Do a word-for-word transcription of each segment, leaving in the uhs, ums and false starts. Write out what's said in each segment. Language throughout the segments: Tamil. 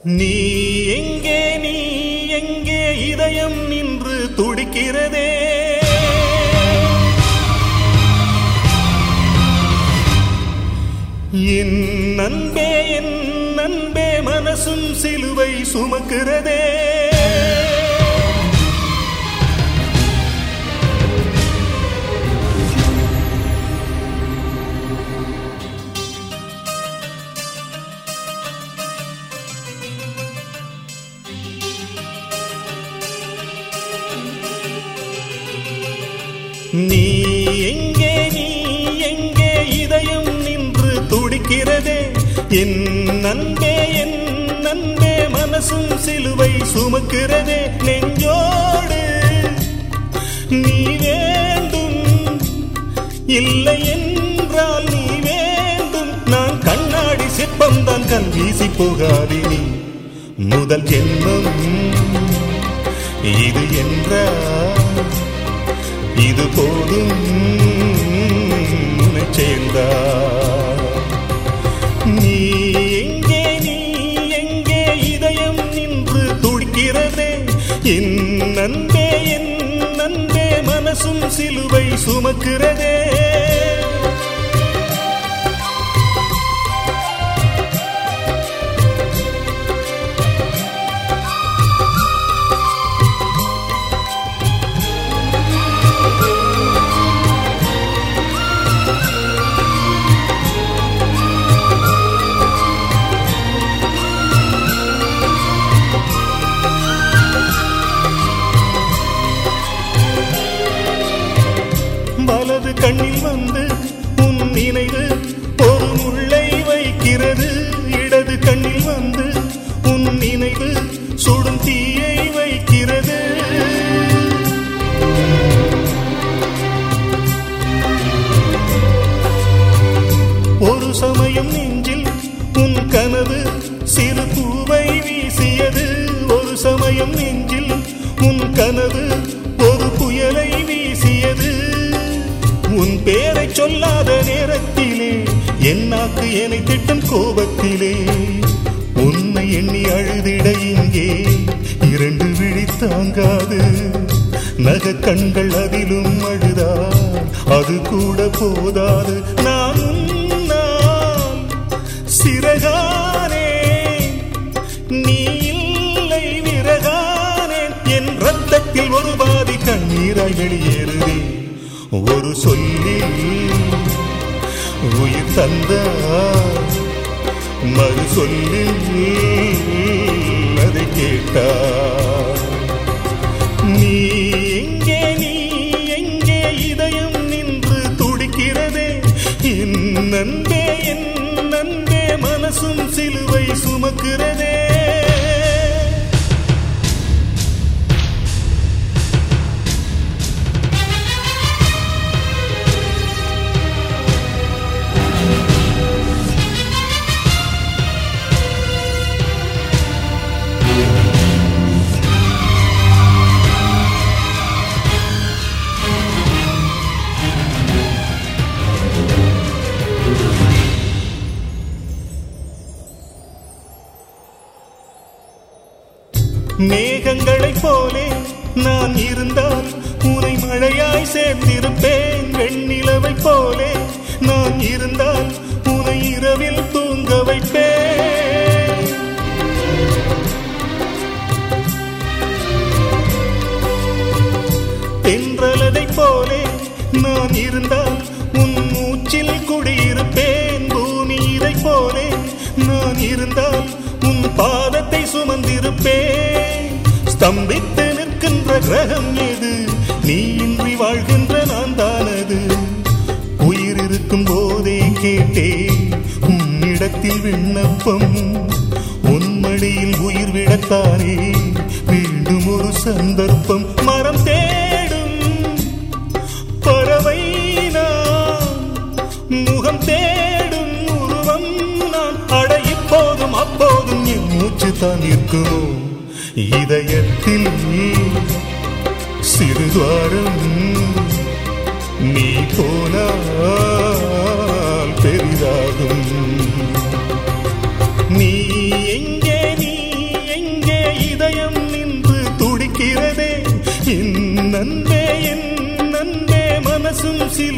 நீ எங்கே நீ எங்கே இதயம் நின்று துடிக்கிறதே என் அன்பே என் அன்பே மனசும் சிலுவை சுமக்கிறதே நீ எங்கே நீ எங்கே இதயம் நின்று துடிக்கிறதே என் அன்பே என் அன்பே மனசும் சிலுவை சுமக்கிறதே நெஞ்சோடு நீ வேண்டும் இல்லை என்றால் நீ வேண்டும் நான் கண்ணாடி சிற்பம்தான் கண் வீசி போகாதே நீ முதல் ஜென்மம் இது என்றால் இது போதும் சேர்ந்தா நீ எங்கே நீ எங்கே இதயம் நின்று துடிக்கிறதே என் அன்பே என் அன்பே மனசும் சிலுவை சுமக்கிறதே வலது கண்ணில் வந்து உன் நினைவு ஒரு முள்ளை வைக்கிறது இடது கண்ணில் வந்து உன் நினைவு சுடும் தீயை வைக்கிறது ஒரு சமயம் நெஞ்சில் உன் கனவு சிறு பூவை வீசியது ஒரு சமயம் நெஞ்சில் உன் கனவு ஒரு புயலை வீசியது உன் பேரை சொல்லாத நேரத்திலே என் நாக்கு என்னை திட்டும் கோபத்திலே உன்னை எண்ணி அழுதிட இங்கே இரண்டு விழி தாங்காது நக கண்கள் அதிலும் அழுதால் அது கூட போதாது நான் உன்னால் சிறகானே நீ இல்லை விறகானேன் என் ரத்தத்தில் ஒரு பாதி கண்ணீராய் வெளியேறுதே ஒரு சொல்லில் உயிர் தந்தார் மறு சொல்லில் அதை கேட்டார் நீ எங்கே நீ எங்கே இதயம் நின்று துடிக்கிறதே என் அன்பே என் அன்பே மனசும் சிலுவை சுமக்கிறதே மேகங்களைப் போலே நான் இருந்தால் உனை மழையாய் சேர்ந்திருப்பேன் வெண்ணிலவைப் போலே நான் இருந்தால் உனை இரவில் தூங்க வைப்பேன் தென்றலதைப் போலே நான் இருந்தால் உன் மூச்சில் குடியிருப்பேன் பூமி இதைப் போலே நான் இருந்தால் உன் பாதத்தை சுமந்திருப்பேன் ஸ்தம்பித்து நிற்கின்ற கிரகம் எது நீ இன்றி வாழ்கின்ற நான் தானது உயிர் இருக்கும் போதே கேட்டேன் உன்னிடத்தில் விண்ணப்பம் உன் மடியில் உயிர் விடத்தானே மீண்டும் ஒரு சந்தர்ப்பம் மரம் தேடும் பறவை நான் முகம் தேடும் உருவம் நான் அடைய போதும் அப்போதும் என் மூச்சு தான் இருக்குமோ இதயத்தில் சிறுதுவாரம் நீ போனால் பெரிதாகும் நீ எங்கே நீ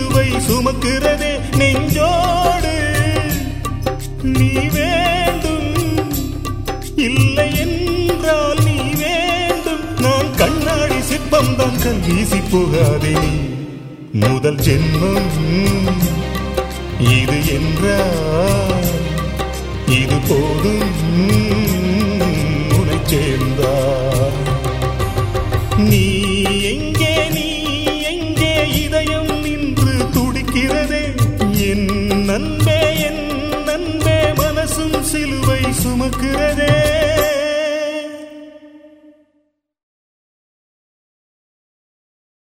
சிலுவை சுமக்கிறதே நெஞ்சோடு. நீ வேண்டும், இல்லை என்றால் நீ வேண்டும். நான் கண்ணாடி சிற்பம் தான், கண் வீசி போகாதே நீ. முதல் ஜென்மம் இது என்றால் இது போதும் உனை சேர்ந்தார். நீ எங்கே, நீ எங்கே, இதயம் நின்று துடிக்கிறதே. என் நண்பே, என் நண்பே, மனசும் சிலுவை சுமக்கிறதே.